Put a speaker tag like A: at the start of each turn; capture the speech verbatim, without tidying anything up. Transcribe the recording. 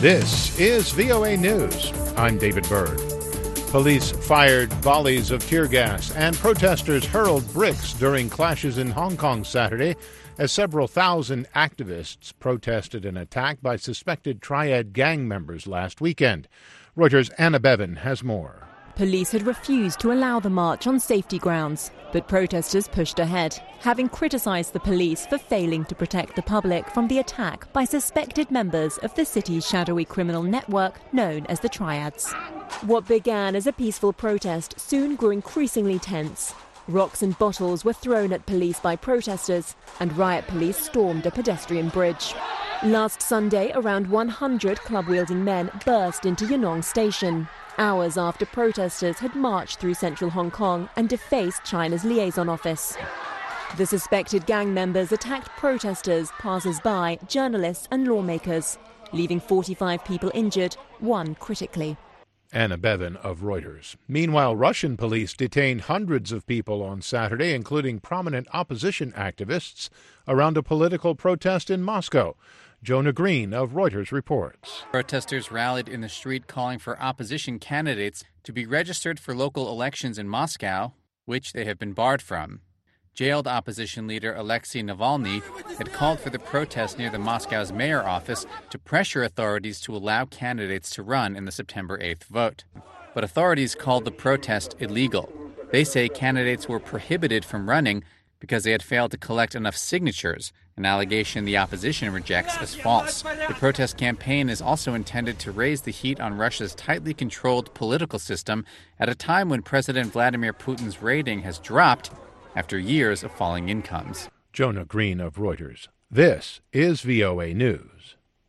A: This is V O A News. I'm David Byrd. Police fired volleys of tear gas and protesters hurled bricks during clashes in Hong Kong Saturday as several thousand activists protested an attack by suspected Triad gang members last weekend. Reuters' Anna Bevan has more.
B: Police had refused to allow the march on safety grounds, but protesters pushed ahead, having criticised the police for failing to protect the public from the attack by suspected members of the city's shadowy criminal network known as the Triads. What began as a peaceful protest soon grew increasingly tense. Rocks and bottles were thrown at police by protesters, and riot police stormed a pedestrian bridge. Last Sunday, around one hundred club-wielding men burst into Yonong Station, hours after protesters had marched through central Hong Kong and defaced China's liaison office. The suspected gang members attacked protesters, passers-by, journalists and lawmakers, leaving forty-five people injured, one critically.
A: Anna Bevan of Reuters. Meanwhile, Russian police detained hundreds of people on Saturday, including prominent opposition activists, around a political protest in Moscow. Jonah Green of Reuters reports.
C: Protesters rallied in the street calling for opposition candidates to be registered for local elections in Moscow, which they have been barred from. Jailed opposition leader Alexei Navalny had called for the protest near the Moscow's mayor office to pressure authorities to allow candidates to run in the September eighth vote. But authorities called the protest illegal. They say candidates were prohibited from running because they had failed to collect enough signatures, an allegation the opposition rejects as false. The protest campaign is also intended to raise the heat on Russia's tightly controlled political system at a time when President Vladimir Putin's rating has dropped after years of falling incomes.
A: Jonah Green of Reuters. This is V O A News.